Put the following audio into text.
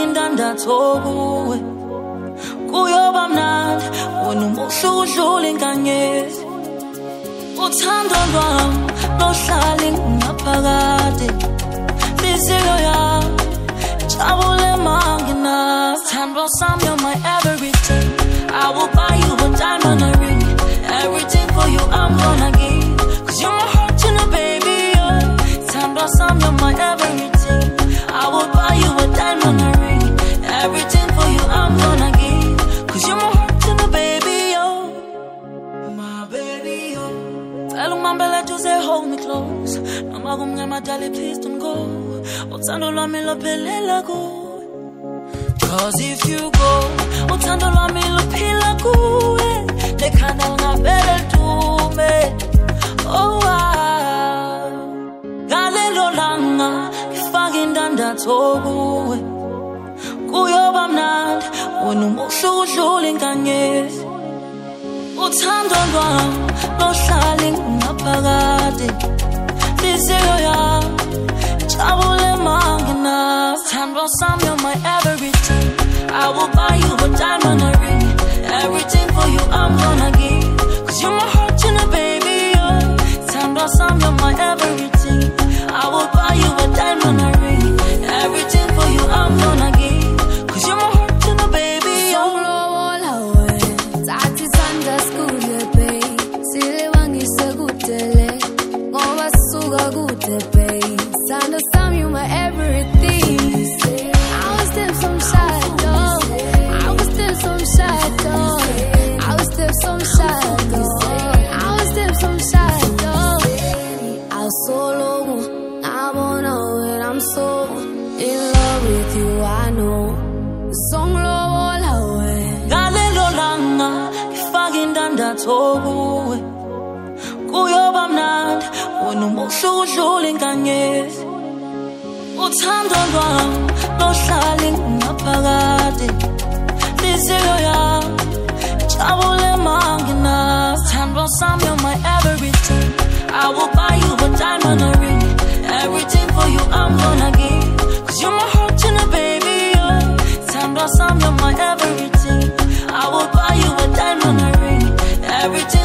ndathokuwe kuyoba mnandi wena umuhle udlula inkanyezi uthando lwami lohlala ngaphakade inhliziyo yami jabule manginazi thando sami you're my everything I will buy you a diamond a ring everything for you I'm gonna give cause you're my heart and a baby thando sami you're my everything I will buy you a diamond a ring everything for you I'm gonna give cause you're my heart and a baby my baby tell umambele to say hold me close noma kumnyama dale please don't go uthando lwami lophelela kuwe cause if you go uthando lwami luphila kuwe lekhanda lingavele dume oh galelo langa ngifake indandatho kuwe kuyoba mnandi wena umuhle udlula inkanyezi uthando lwami lohlala ngaphakade inhliziyo yami jabule manginazi thando sami you're my everything I will buy you a diamond a ring everything for you I'm gonna give cause you're my heart and a baby thando sami you're my everything I will buy you a diamond a ring everything for you I'm gonna give cause you're my heart and a baby Songlobola wena Thathi sandla sikudle babe Sile wangisegudele Ngoba sisuka kude babe Thando sami you my everything I was still some shadow I was still some shadow I was still some shadow I was still some shadow I was so low I won't know it I'm so in love with you I know Songlobola wena galelo langa ngifake indandatho kuwe kuyoba mnandi wena umuhle udlula inkanyezi uthando lwami lohlala ngaphakade inhliziyo yami jabule manginazi thando sami you're my everything I will buy you a diamond a ring everything for you I'm gonna give cause you're my heart and a baby thando sami you're my everything I will buy you a diamond a ring everything